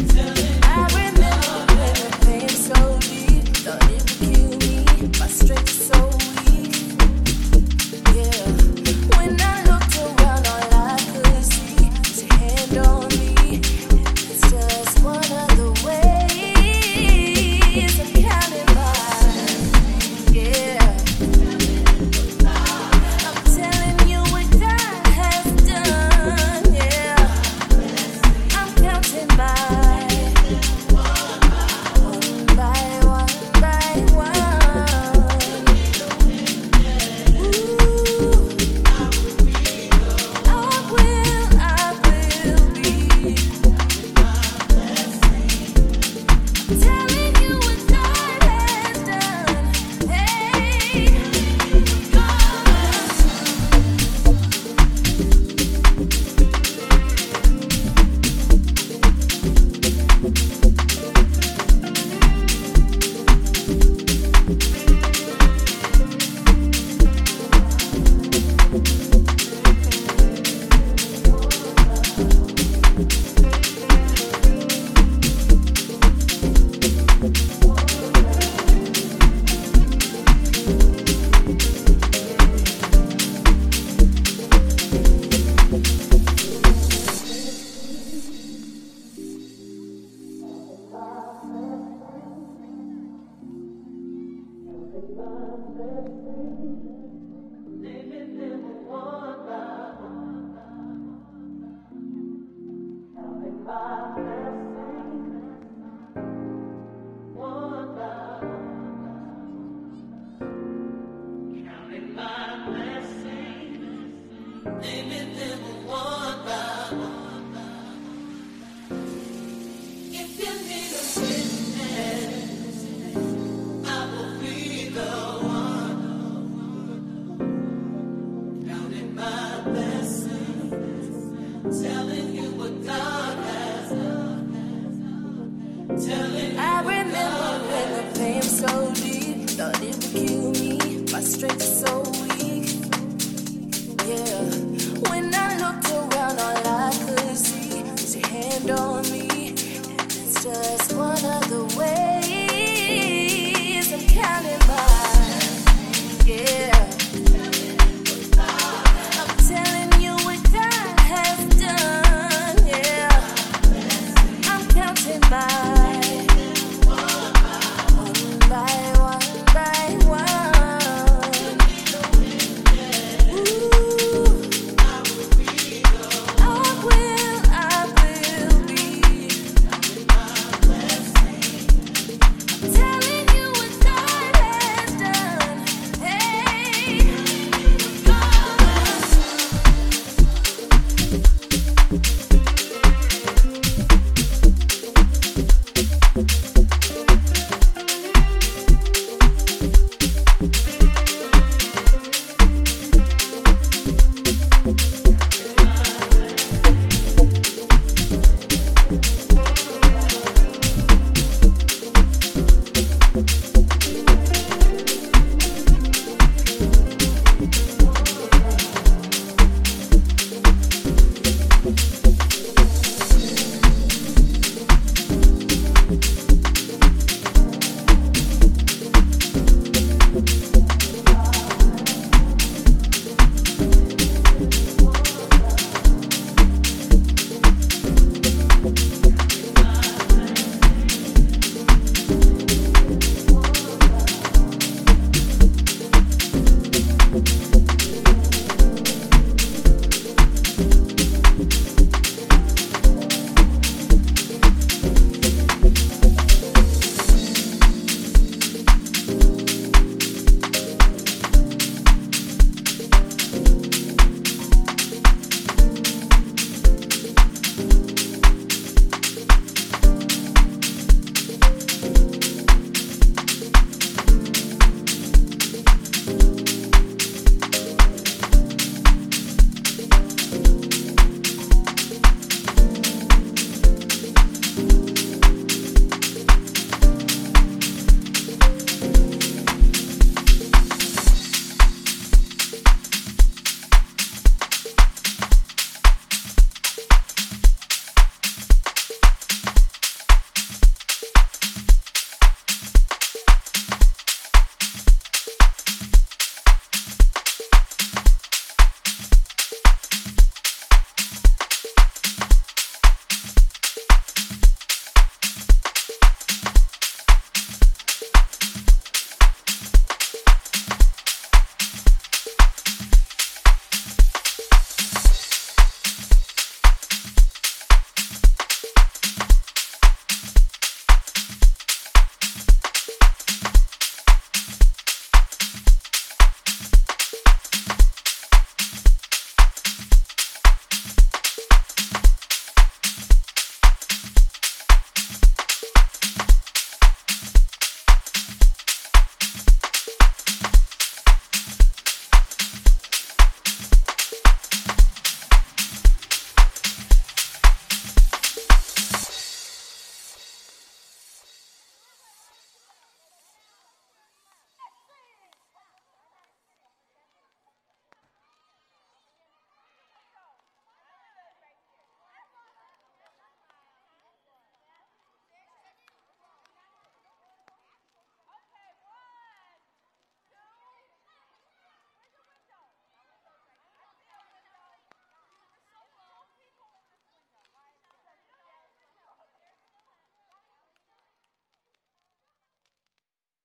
I remember when the pain so deep, thought it would kill me. My strength is so weak. Yeah. When I looked around, all I could see was your hand on me. It's just one of the ways I'm counting by. Yeah. I'm telling you what God has done. Yeah. I'm counting by. One by one by one. Ooh, I will be telling you what God has done. Hey, if you need a witness, I will be the one counting my blessings, telling you what God has done. I remember when the pain so deep, thought it would kill me. My strength is so